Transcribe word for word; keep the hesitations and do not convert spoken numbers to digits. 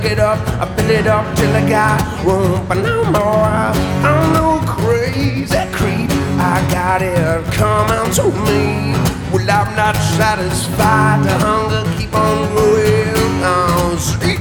it up, I fill it up till I got room for no more. I'm no crazy creep, I got it coming to me. Well, I'm not satisfied, the hunger keep on growing. Oh, sweet